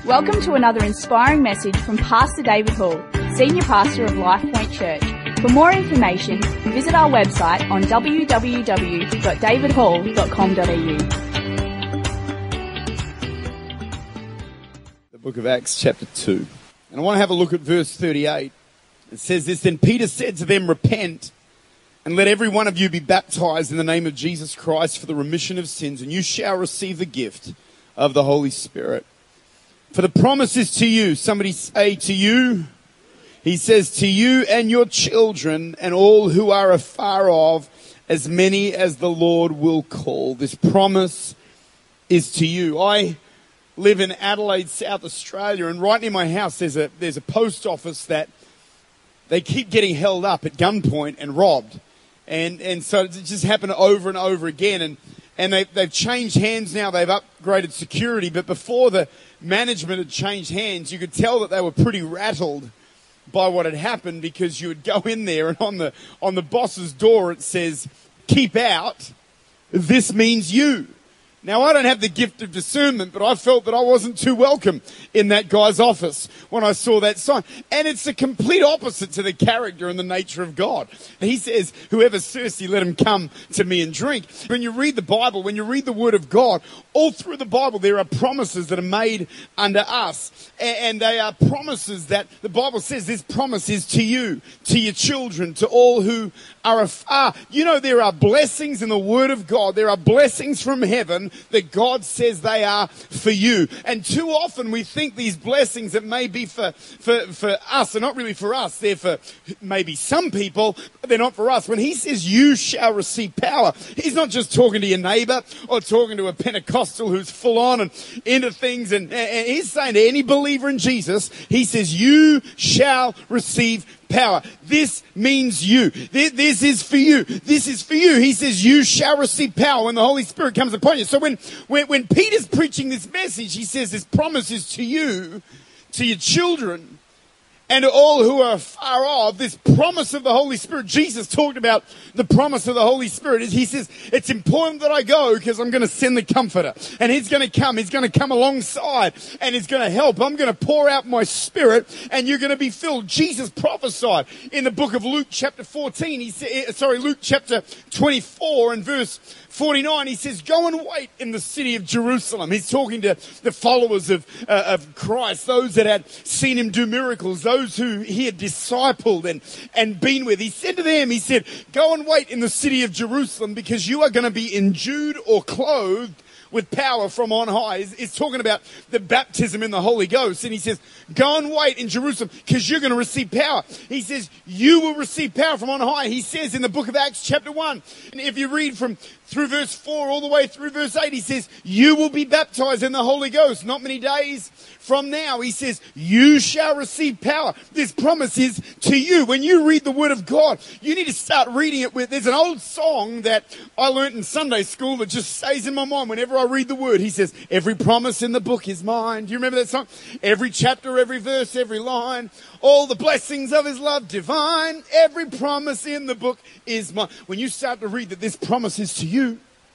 Welcome to another inspiring message from Pastor David Hall, Senior Pastor of Life Point Church. For more information, visit our website on www.davidhall.com.au. The book of Acts chapter 2. And I want to have a look at verse 38. It says this, "Then Peter said to them, repent, and let every one of you be baptized in the name of Jesus Christ for the remission of sins, and you shall receive the gift of the Holy Spirit. For the promise is to you," somebody say to you. He says, "to you and your children and all who are afar off, as many as the Lord will call." This promise is to you. I live in Adelaide, South Australia, and right near my house there's a post office that they keep getting held up at gunpoint and robbed. And so it just happened over and over again. And they've changed hands now. They've upgraded security. But before the management had changed hands, you could tell that they were pretty rattled by what had happened, because you would go in there and on the boss's door it says, "Keep out. This means you." Now, I don't have the gift of discernment, but I felt that I wasn't too welcome in that guy's office when I saw that sign. And it's the complete opposite to the character and the nature of God. He says, "Whoever's thirsty, let him come to me and drink." When you read the Bible, when you read the Word of God, all through the Bible there are promises that are made unto us. And they are promises that the Bible says this promise is to you, to your children, to all who are afar. You know, there are blessings in the Word of God. There are blessings from heaven that God says they are for you. And too often we think these blessings that may be for us are not really for us. They're for maybe some people, but they're not for us. When he says you shall receive power, he's not just talking to your neighbor or talking to a Pentecostal who's full on and into things. And he's saying to any believer in Jesus, he says you shall receive power. This means you. This is for you. This is for you. He says you shall receive power when the Holy Spirit comes upon you. So when Peter's preaching this message, he says this promise is to you, to your children, and to all who are far off. This promise of the Holy Spirit. Jesus talked about the promise of the Holy Spirit. He says, it's important that I go because I'm going to send the Comforter. And he's going to come. He's going to come alongside and he's going to help. I'm going to pour out my Spirit and you're going to be filled. Jesus prophesied in the book of Luke chapter 14. Luke chapter 24 and verse 49, he says, "Go and wait in the city of Jerusalem." He's talking to the followers of Christ, those that had seen him do miracles, those who he had discipled and been with. He said to them, he said, "Go and wait in the city of Jerusalem because you are going to be endued or clothed with power from on high." He's talking about the baptism in the Holy Ghost. And he says, go and wait in Jerusalem because you're going to receive power. He says, you will receive power from on high. He says in the book of Acts chapter 1, and if you read through verse 4 all the way through verse 8, he says, you will be baptized in the Holy Ghost. Not many days from now, he says, you shall receive power. This promise is to you. When you read the Word of God, you need to start reading it with, there's an old song that I learned in Sunday school that just stays in my mind whenever I read the Word. He says, every promise in the book is mine. Do you remember that song? Every chapter, every verse, every line, all the blessings of his love divine. Every promise in the book is mine. When you start to read that this promise is to you,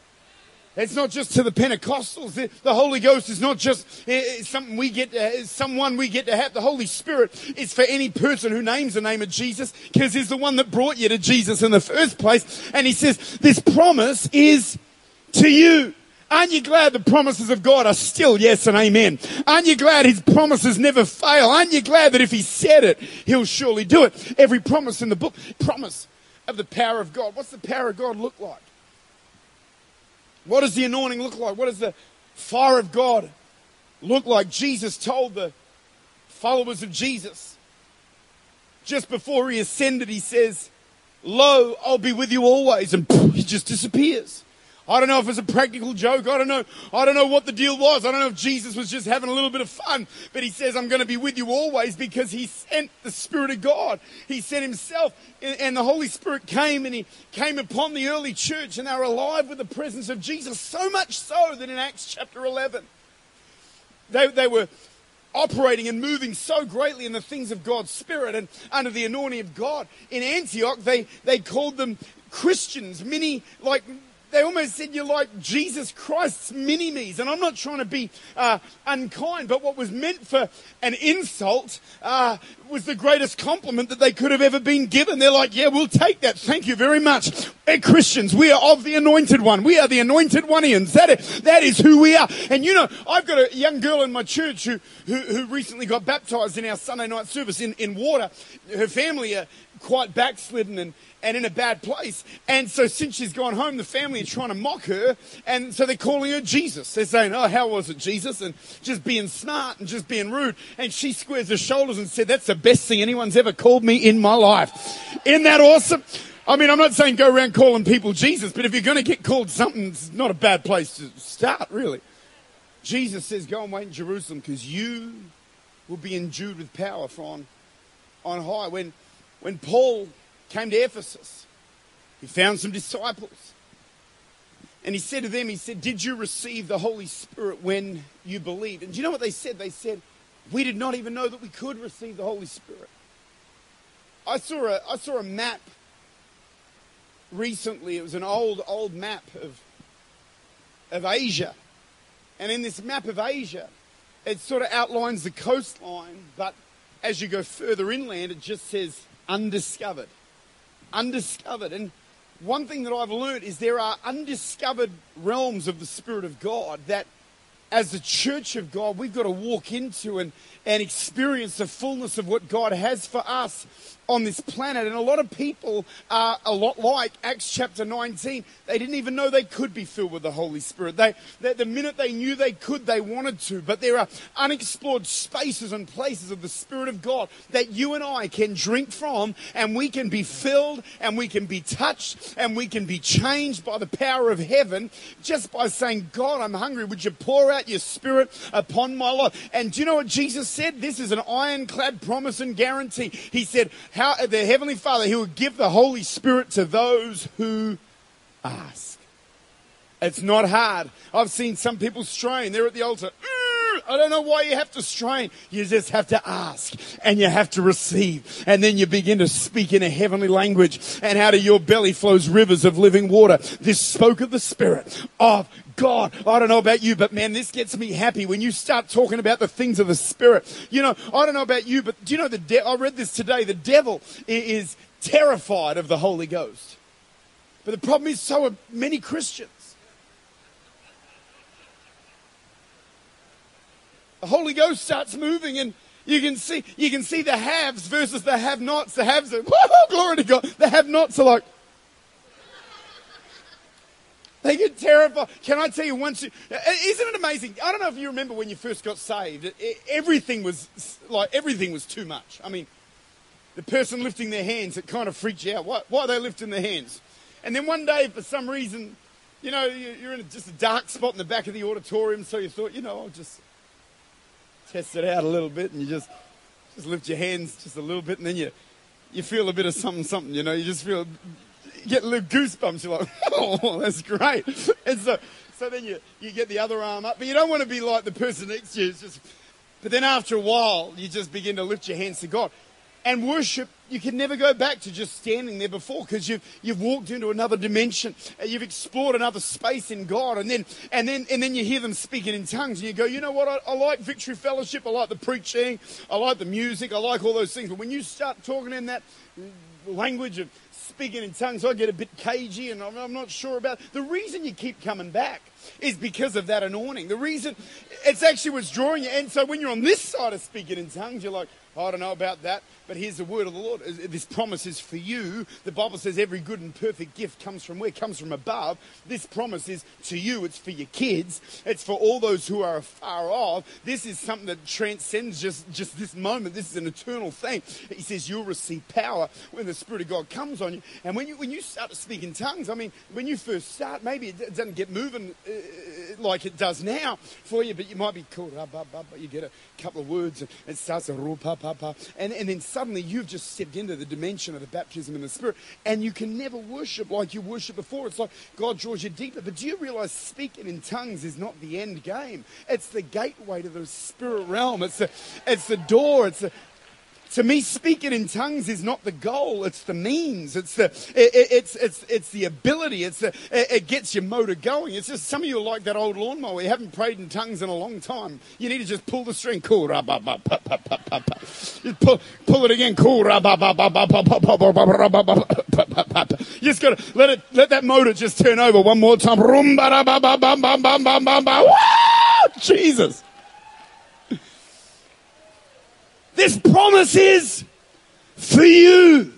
it's not just to the Pentecostals. The Holy Ghost is not just something we get someone we get to have. The Holy Spirit is for any person who names the name of Jesus, because he's the one that brought you to Jesus in the first place. And he says, this promise is to you. Aren't you glad the promises of God are still yes and amen? Aren't you glad his promises never fail? Aren't you glad that if he said it, he'll surely do it? Every promise in the book, promise of the power of God. What's the power of God look like? What does the anointing look like? What does the fire of God look like? Jesus told the followers of Jesus, just before he ascended, he says, "Lo, I'll be with you always." And he just disappears. I don't know if it's a practical joke. I don't know what the deal was. I don't know if Jesus was just having a little bit of fun. But he says, I'm going to be with you always, because he sent the Spirit of God. He sent himself, and the Holy Spirit came, and he came upon the early church, and they were alive with the presence of Jesus. So much so that in Acts chapter 11, they were operating and moving so greatly in the things of God's Spirit and under the anointing of God. In Antioch, they called them Christians. Many, they almost said you're like Jesus Christ's mini-me's. And I'm not trying to be unkind, but what was meant for an insult was the greatest compliment that they could have ever been given. They're like, yeah, we'll take that. Thank you very much. We're Christians. We are of the anointed one. We are the anointed one-ians. That is who we are. And you know, I've got a young girl in my church who recently got baptized in our Sunday night service in water. Her family are quite backslidden and in a bad place. And so since she's gone home, the family are trying to mock her. And so they're calling her Jesus. They're saying, oh, how was it, Jesus? And just being smart and just being rude. And she squares her shoulders and said, that's the best thing anyone's ever called me in my life. Isn't that awesome? I mean, I'm not saying go around calling people Jesus, but if you're going to get called something, it's not a bad place to start, really. Jesus says, go and wait in Jerusalem because you will be endued with power from on high. When Paul came to Ephesus, he found some disciples. And he said to them, he said, did you receive the Holy Spirit when you believed? And do you know what they said? They said, we did not even know that we could receive the Holy Spirit. I saw a map recently. It was an old map of Asia. And in this map of Asia, it sort of outlines the coastline, but as you go further inland, it just says undiscovered. Undiscovered. And one thing that I've learned is there are undiscovered realms of the Spirit of God that as the church of God, we've got to walk into and experience the fullness of what God has for us on this planet. And a lot of people are a lot like Acts chapter 19. They didn't even know they could be filled with the Holy Spirit. The minute they knew they could, they wanted to. But there are unexplored spaces and places of the Spirit of God that you and I can drink from, and we can be filled, and we can be touched, and we can be changed by the power of heaven just by saying, God, I'm hungry. Would you pour out your Spirit upon my life? And do you know what Jesus said? This is an ironclad promise and guarantee. He said, how the Heavenly Father, He will give the Holy Spirit to those who ask. It's not hard. I've seen some people strain. They're at the altar. I don't know why you have to strain. You just have to ask and you have to receive. And then you begin to speak in a heavenly language. And out of your belly flows rivers of living water. This spoke of the Spirit of God. I don't know about you, but man, this gets me happy when you start talking about the things of the Spirit. You know, I don't know about you, but do you know I read this today. The devil is terrified of the Holy Ghost. But the problem is so are many Christians. The Holy Ghost starts moving and you can see the haves versus the have-nots. The haves are, whoa, glory to God. The have-nots are like, they get terrified. Can I tell you isn't it amazing? I don't know if you remember when you first got saved. Everything was too much. I mean, the person lifting their hands, it kind of freaked you out. Why are they lifting their hands? And then one day, for some reason, you know, you're in just a dark spot in the back of the auditorium, so you thought, you know, I'll just test it out a little bit, and you just lift your hands just a little bit, and then you feel a bit of something, you know, you just feel, you get little goosebumps, you're like, oh, that's great. And so then you get the other arm up, but you don't want to be like the person next to you. But then after a while, you just begin to lift your hands to God. And worship, you can never go back to just standing there before, because you've walked into another dimension. You've explored another space in God, and then you hear them speaking in tongues, and you go, you know what? I like Victory Fellowship. I like the preaching. I like the music. I like all those things. But when you start talking in that language of speaking in tongues, I get a bit cagey, and I'm not sure about it. The reason you keep coming back is because of that anointing. The reason, it's actually what's drawing you. And so when you're on this side of speaking in tongues, you're like, I don't know about that, but here's the word of the Lord. This promise is for you. The Bible says every good and perfect gift comes from where? Comes from above. This promise is to you. It's for your kids. It's for all those who are afar off. This is something that transcends just this moment. This is an eternal thing. He says you'll receive power when the Spirit of God comes on you. And when you start to speak in tongues, I mean, when you first start, maybe it doesn't get moving like it does now for you, but you might be called, you get a couple of words and it starts to and then suddenly you've just stepped into the dimension of the baptism in the Spirit, and you can never worship like you worshiped before. It's like God draws you deeper. But do you realize speaking in tongues is not the end game? It's the gateway to the spirit realm. It's the door. To me, speaking in tongues is not the goal; it's the means. It's the ability. It gets your motor going. It's just some of you are like that old lawnmower. You haven't prayed in tongues in a long time. You need to just pull the string. Cool, just pull it again. Cool, you just got to let that motor just turn over one more time. Jesus. This promise is for you.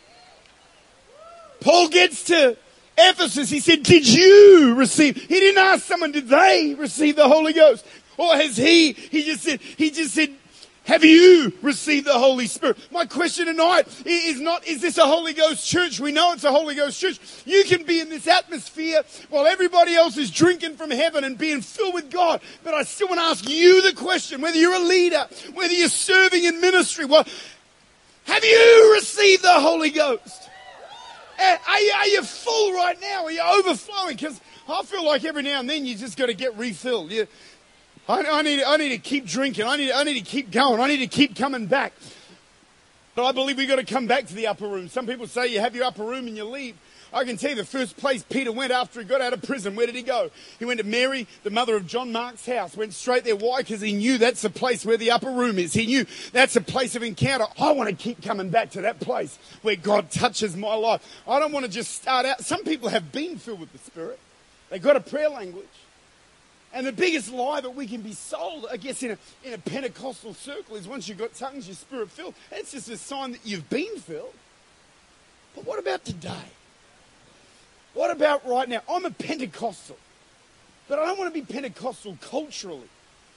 Paul gets to Ephesus. He said, did you receive? He didn't ask someone, did they receive the Holy Ghost? Or has he just said, have you received the Holy Spirit? My question tonight is not, is this a Holy Ghost church? We know it's a Holy Ghost church. You can be in this atmosphere while everybody else is drinking from heaven and being filled with God. But I still want to ask you the question, whether you're a leader, whether you're serving in ministry, well, have you received the Holy Ghost? Are you full right now? Are you overflowing? Because I feel like every now and then you just got to get refilled. I need to keep drinking. I need to keep going. I need to keep coming back. But I believe we've got to come back to the upper room. Some people say you have your upper room and you leave. I can tell you the first place Peter went after he got out of prison. Where did he go? He went to Mary, the mother of John Mark's house. Went straight there. Why? Because he knew that's the place where the upper room is. He knew that's a place of encounter. I want to keep coming back to that place where God touches my life. I don't want to just start out. Some people have been filled with the Spirit. They got a prayer language. And the biggest lie that we can be sold, I guess, in a Pentecostal circle is once you've got tongues, you're Spirit filled. It's just a sign that you've been filled. But what about today? What about right now? I'm a Pentecostal, but I don't want to be Pentecostal culturally.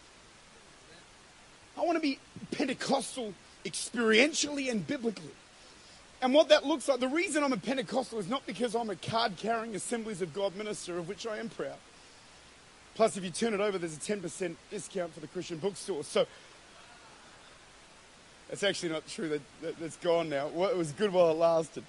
I want to be Pentecostal experientially and biblically. And what that looks like, the reason I'm a Pentecostal is not because I'm a card-carrying Assemblies of God minister, of which I am proud. Plus, if you turn it over, there's a 10% discount for the Christian bookstore. So, that's actually not true. That's gone now. Well, it was good while it lasted.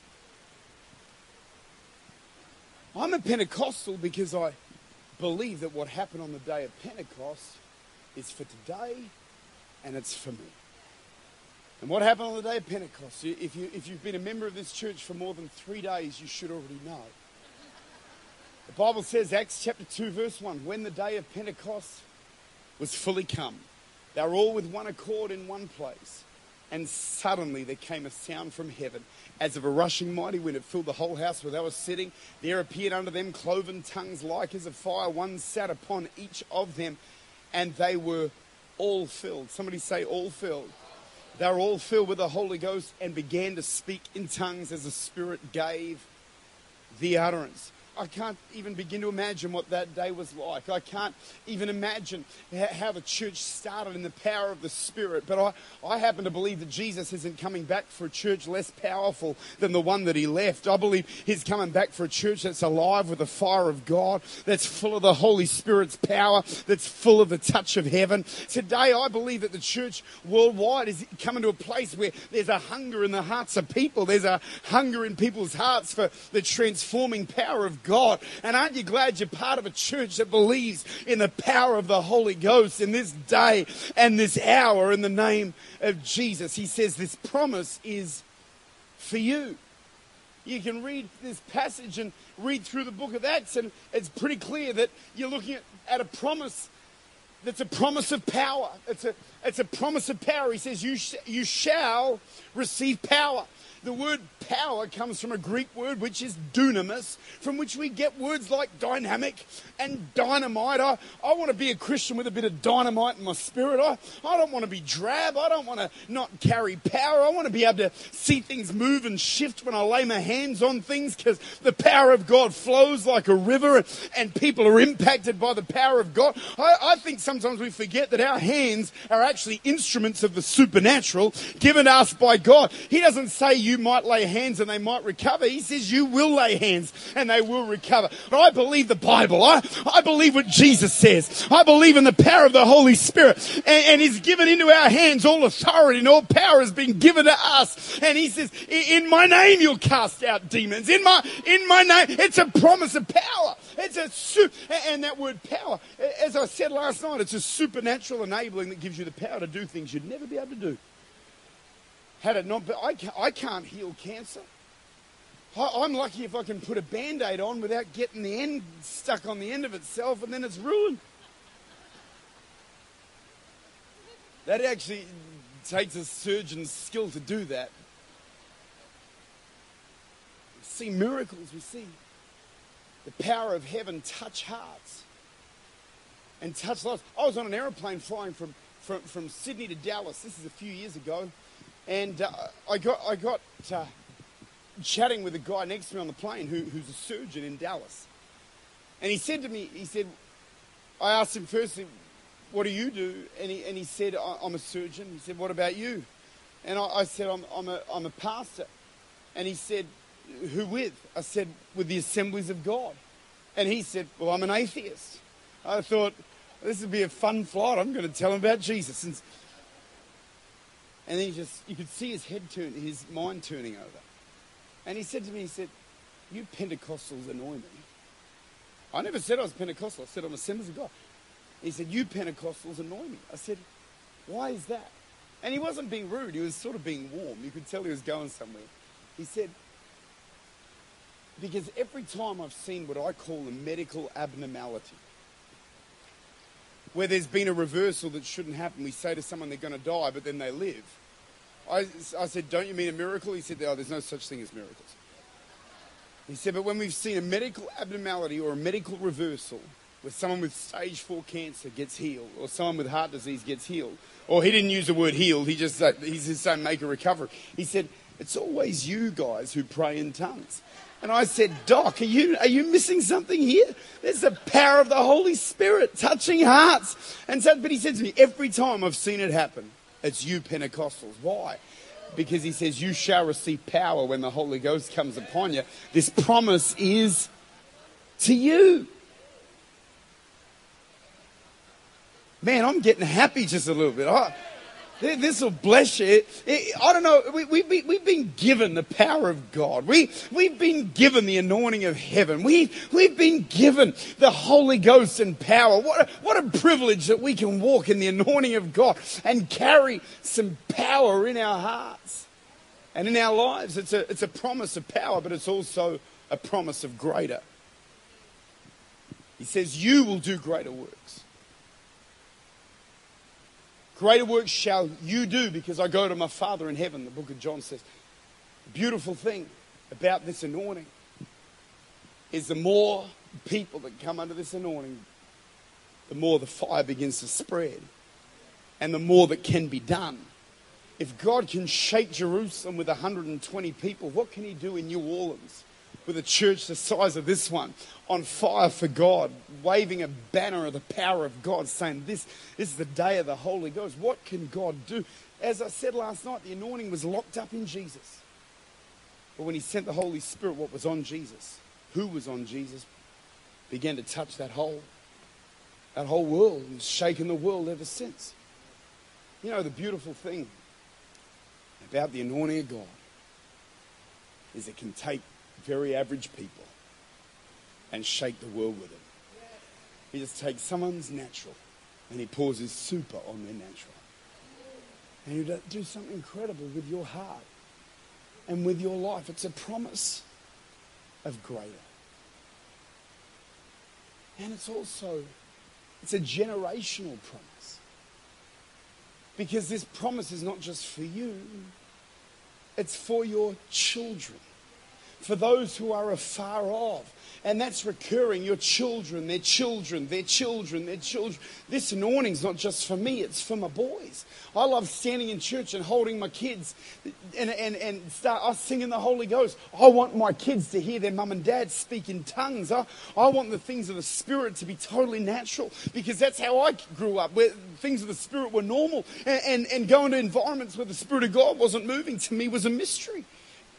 I'm a Pentecostal because I believe that what happened on the day of Pentecost is for today and it's for me. And what happened on the day of Pentecost? If you've been a member of this church for more than 3 days, you should already know. The Bible says, Acts chapter 2, verse 1, when the day of Pentecost was fully come, they were all with one accord in one place. And suddenly there came a sound from heaven, as of a rushing mighty wind. It filled the whole house where they were sitting. There appeared unto them cloven tongues like as of fire. One sat upon each of them, and they were all filled. Somebody say all filled. They were all filled with the Holy Ghost and began to speak in tongues as the Spirit gave the utterance. I can't even begin to imagine what that day was like. I can't even imagine how the church started in the power of the Spirit. But I happen to believe that Jesus isn't coming back for a church less powerful than the one that he left. I believe he's coming back for a church that's alive with the fire of God, that's full of the Holy Spirit's power, that's full of the touch of heaven. Today, I believe that the church worldwide is coming to a place where there's a hunger in the hearts of people. There's a hunger in people's hearts for the transforming power of God. And aren't you glad you're part of a church that believes in the power of the Holy Ghost in this day and this hour in the name of Jesus? He says this promise is for you. You can read this passage and read through the book of Acts, and it's pretty clear that you're looking at a promise that's a promise of power. It's a promise of power. He says you shall receive power. The word power comes from a Greek word which is dunamis, from which we get words like dynamic and dynamite. I want to be a Christian with a bit of dynamite in my spirit. I don't want to be drab. I don't want to not carry power. I want to be able to see things move and shift when I lay my hands on things, because the power of God flows like a river and people are impacted by the power of God. I think sometimes we forget that our hands are actually instruments of the supernatural given to us by God. He doesn't say you might lay hands and they might recover. He says you will lay hands and they will recover. But I believe the Bible. I believe what Jesus says. I believe in the power of the Holy Spirit. And he's given into our hands all authority, and all power has been given to us. And he says, in my name you'll cast out demons. In my name. It's a promise of power. And that word power, as I said last night, it's a supernatural enabling that gives you the power to do things you'd never be able to do. had it not, but I can't heal cancer. I'm lucky if I can put a Band-Aid on without getting the end stuck on the end of itself, and then it's ruined. That actually takes a surgeon's skill to do that. We see miracles, we see the power of heaven touch hearts and touch lives. I was on an aeroplane flying from Sydney to Dallas. This is a few years ago. And I got chatting with a guy next to me on the plane who's a surgeon in Dallas. And he said to me, I asked him firstly, what do you do? And he said, I'm a surgeon. He said, what about you? And I said, I'm a pastor. And he said, who with? I said, with the Assemblies of God. And he said, well, I'm an atheist. I thought, this would be a fun flight. I'm going to tell him about Jesus. And then you could see his mind turning over. And he said to me, you Pentecostals annoy me. I never said I was Pentecostal. I said I'm Assemblies of God. He said, you Pentecostals annoy me. I said, why is that? And he wasn't being rude. He was sort of being warm. You could tell he was going somewhere. He said, because every time I've seen what I call a medical abnormality, where there's been a reversal that shouldn't happen, we say to someone they're going to die, but then they live. I said, don't you mean a miracle? He said, oh, there's no such thing as miracles. He said, but when we've seen a medical abnormality or a medical reversal, where someone with stage 4 cancer gets healed, or someone with heart disease gets healed, or he didn't use the word healed, he's just saying make a recovery. He said, it's always you guys who pray in tongues. And I said, Doc, are you missing something here? There's the power of the Holy Spirit touching hearts. And so, but he said to me, every time I've seen it happen, it's you Pentecostals. Why? Because he says, you shall receive power when the Holy Ghost comes upon you. This promise is to you. Man, I'm getting happy just a little bit. This will bless you. I don't know. We've been given the power of God. We've been given the anointing of heaven. We've been given the Holy Ghost and power. What a privilege that we can walk in the anointing of God and carry some power in our hearts and in our lives. It's a promise of power, but it's also a promise of greater. He says, you will do greater works. Greater works shall you do because I go to my Father in heaven, the book of John says. The beautiful thing about this anointing is the more people that come under this anointing, the more the fire begins to spread and the more that can be done. If God can shake Jerusalem with 120 people, what can he do in New Orleans with a church the size of this one, on fire for God, waving a banner of the power of God, saying this is the day of the Holy Ghost? What can God do? As I said last night, the anointing was locked up in Jesus. But when he sent the Holy Spirit, what was on Jesus, who was on Jesus, began to touch that whole world and shaken the world ever since. You know, the beautiful thing about the anointing of God is it can take very average people and shake the world with it. He just takes someone's natural and he pours his super on their natural. And he'll do something incredible with your heart and with your life. It's a promise of greater. And it's a generational promise. Because this promise is not just for you, it's for your children. For those who are afar off. And that's recurring. Your children, their children, their children, their children. This anointing's not just for me, it's for my boys. I love standing in church and holding my kids and start us singing the Holy Ghost. I want my kids to hear their mum and dad speak in tongues. I want the things of the Spirit to be totally natural, because that's how I grew up, where things of the Spirit were normal. And going to environments where the Spirit of God wasn't moving, to me, was a mystery.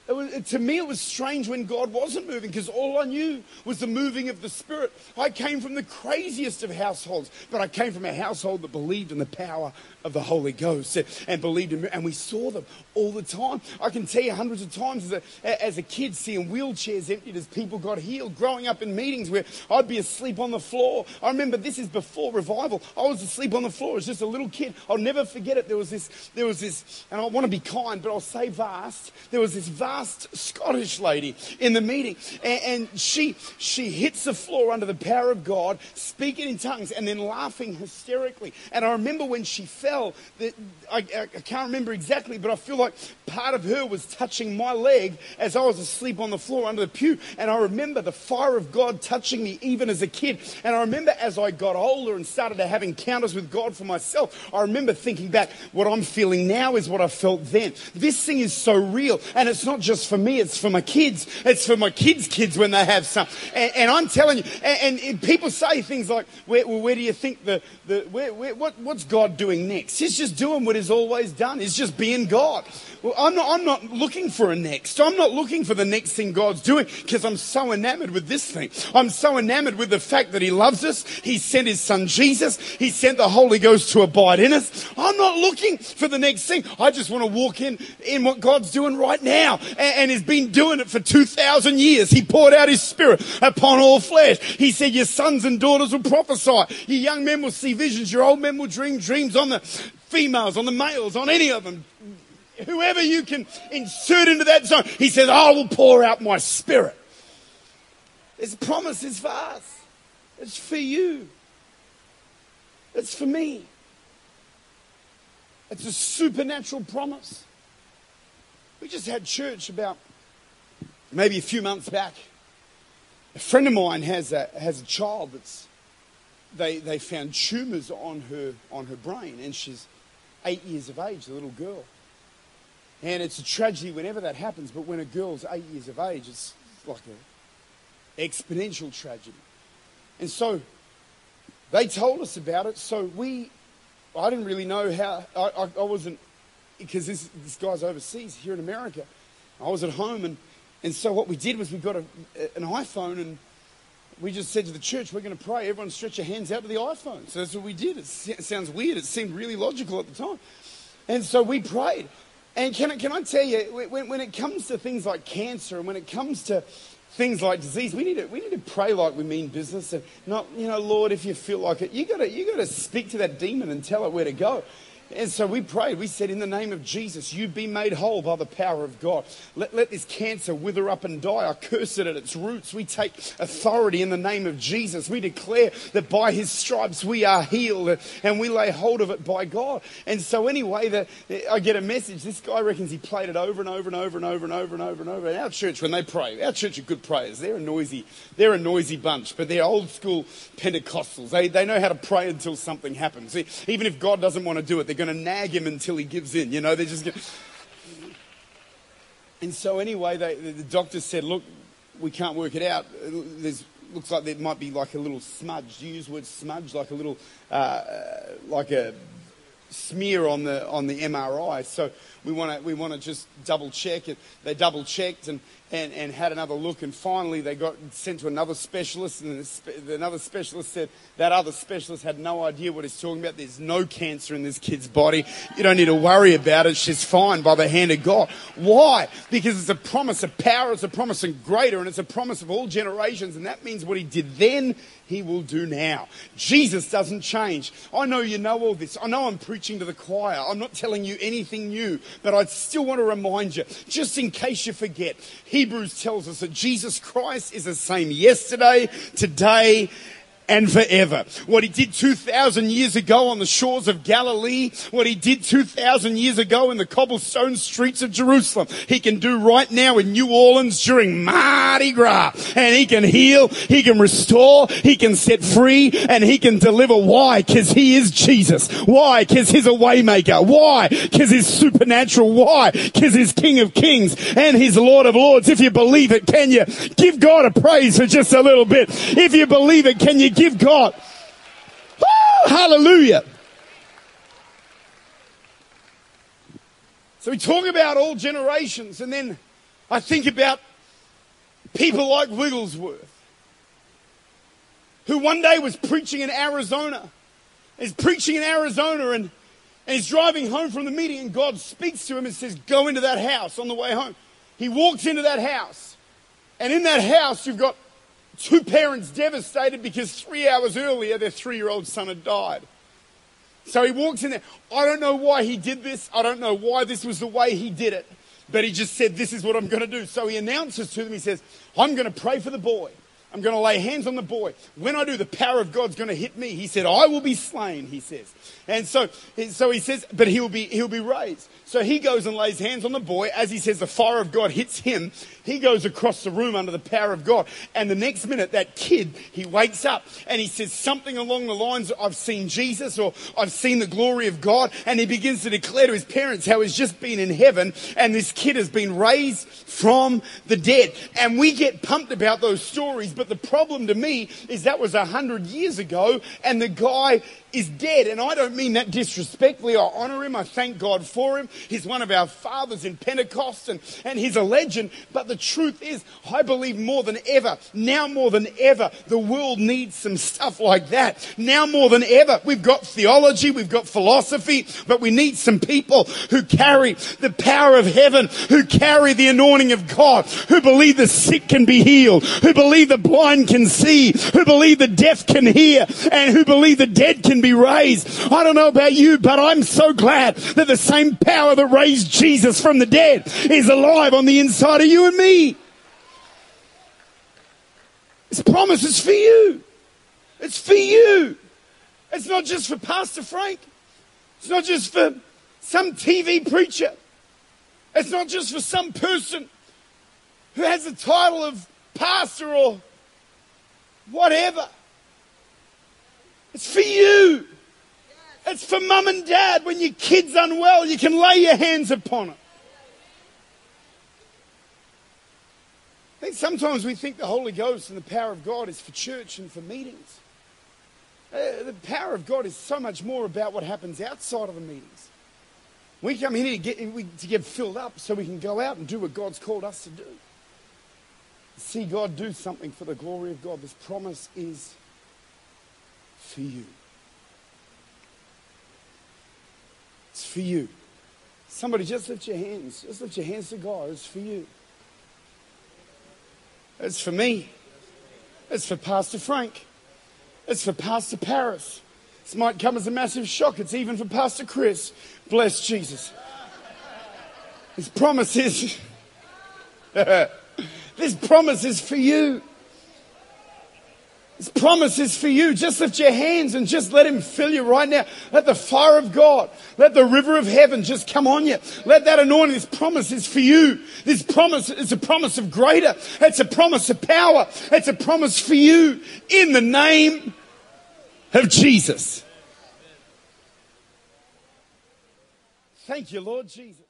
To me, it was strange when God wasn't moving, because all I knew was the moving of the Spirit. I came from the craziest of households, but I came from a household that believed in the power of the Holy Ghost and believed in, and we saw them all the time. I can tell you hundreds of times as a kid seeing wheelchairs emptied as people got healed, growing up in meetings where I'd be asleep on the floor. I remember, this is before revival, I was asleep on the floor as just a little kid. I'll never forget it. There was this, and I want to be kind, but I'll say vast. There was this vast Scottish lady in the meeting, and she hits the floor under the power of God, speaking in tongues and then laughing hysterically. And I remember when she fell, I can't remember exactly, but I feel like part of her was touching my leg as I was asleep on the floor under the pew. And I remember the fire of God touching me even as a kid. And I remember as I got older and started to have encounters with God for myself, I remember thinking back, what I'm feeling now is what I felt then. This thing is so real. And it's not just for me, it's for my kids. It's for my kids when they have some. And I'm telling you, and people say things like, where do you think what's God doing next? He's just doing what he's always done. He's just being God. Well, I'm not looking for a next. I'm not looking for the next thing God's doing, because I'm so enamored with this thing. I'm so enamored with the fact that he loves us. He sent his son Jesus. He sent the Holy Ghost to abide in us. I'm not looking for the next thing. I just want to walk in what God's doing right now. And he's been doing it for 2,000 years. He poured out his Spirit upon all flesh. He said, your sons and daughters will prophesy. Your young men will see visions. Your old men will dream dreams, on the females, on the males, on any of them. Whoever you can insert into that zone. He says, I will pour out my Spirit. His promise is vast. It's for you. It's for me. It's a supernatural promise. We just had church about maybe a few months back. A friend of mine has a child that's they found tumours on her brain, and she's 8 years of age, a little girl. And it's a tragedy whenever that happens, but when a girl's 8 years of age, it's like an exponential tragedy. And so they told us about it, so I didn't really know how, I wasn't, because this guy's overseas, here in America. I was at home, and so what we did was we got an iPhone, and we just said to the church, we're going to pray. Everyone stretch your hands out to the iPhone. So that's what we did. It sounds weird. It seemed really logical at the time. And so we prayed. And can I tell you, when it comes to things like cancer, and when it comes to things like disease, we need to pray like we mean business, and not, Lord, if you feel like it, you got to speak to that demon and tell it where to go. And so we prayed. We said, in the name of Jesus, you be made whole by the power of God. Let this cancer wither up and die. I curse it at its roots. We take authority in the name of Jesus. We declare that by his stripes we are healed, and we lay hold of it by God. And so anyway, I get a message. This guy reckons he played it over and over and over and over and over and over and over. And our church, when they pray, our church are good prayers. They're a noisy bunch, but they're old school Pentecostals. They know how to pray until something happens. Even if God doesn't want to do it, they're going to nag him until he gives in. They're just going. And so anyway, the doctor said, look, we can't work it out. Looks like there might be like a little smudge. Do you use the word smudge? Like a little, like a smear on the MRI. So we want to just double check it. They double checked and had another look, and finally they got sent to another specialist, and another specialist said that other specialist had no idea what he's talking about. There's no cancer in this kid's body. You don't need to worry about it. She's fine by the hand of God. Why? Because it's a promise of power, it's a promise of greater, and it's a promise of all generations, and that means what he did then, he will do now. Jesus doesn't change. I know you know all this. I know I'm preaching to the choir. I'm not telling you anything new, but I still want to remind you, just in case you forget, Hebrews tells us that Jesus Christ is the same yesterday, today, and forever. What he did 2,000 years ago on the shores of Galilee, what he did 2,000 years ago in the cobblestone streets of Jerusalem, he can do right now in New Orleans during Mardi Gras. And he can heal, he can restore, he can set free, and he can deliver. Why? Because he is Jesus. Why? Because he's a way maker. Why? Because he's supernatural. Why? Because he's King of Kings and he's Lord of Lords. If you believe it, can you give God a praise for just a little bit? If you believe it, can you give God? Woo, hallelujah. So we talk about all generations, and then I think about people like Wigglesworth, who one day was preaching in Arizona. He's preaching in Arizona and he's driving home from the meeting, and God speaks to him and says, go into that house on the way home. He walks into that house, and in that house you've got two parents devastated because 3 hours earlier their 3-year-old son had died. So he walks in there. I don't know why he did this. I don't know why this was the way he did it. But he just said, this is what I'm going to do. So he announces to them, he says, I'm going to pray for the boy. I'm going to lay hands on the boy. When I do, the power of God's going to hit me. He said, I will be slain, he says. And so he says, but he'll be raised. So he goes and lays hands on the boy. As he says, the fire of God hits him. He goes across the room under the power of God. And the next minute, that kid, he wakes up and he says something along the lines, I've seen Jesus, or I've seen the glory of God. And he begins to declare to his parents how he's just been in heaven and this kid has been raised from the dead. And we get pumped about those stories. But the problem to me is that was 100 years ago and the guy is dead. And I don't mean that disrespectfully. I honour him. I thank God for him. He's one of our fathers in Pentecost and he's a legend. But the truth is, I believe more than ever, now more than ever, the world needs some stuff like that. Now more than ever, we've got theology, we've got philosophy, but we need some people who carry the power of heaven, who carry the anointing of God, who believe the sick can be healed, who believe the blind can see, who believe the deaf can hear, and who believe the dead can be raised. I don't know about you, but I'm so glad that the same power that raised Jesus from the dead is alive on the inside of you and me. This promise is for you. It's for you. It's not just for Pastor Frank. It's not just for some TV preacher. It's not just for some person who has the title of pastor or whatever. It's for you. It's for mum and dad. When your kid's unwell, you can lay your hands upon it. I think sometimes we think the Holy Ghost and the power of God is for church and for meetings. The power of God is so much more about what happens outside of the meetings. We come in here to get filled up so we can go out and do what God's called us to do. See God do something for the glory of God. This promise is for you. It's for you. Somebody just lift your hands. Just lift your hands to God. It's for you. It's for me. It's for Pastor Frank. It's for Pastor Paris. This might come as a massive shock. It's even for Pastor Chris. Bless Jesus. This promise is this promise is for you. This promise is for you. Just lift your hands and just let him fill you right now. Let the fire of God, let the river of heaven just come on you. Let that anointing, this promise is for you. This promise is a promise of greater. It's a promise of power. It's a promise for you in the name of Jesus. Thank you, Lord Jesus.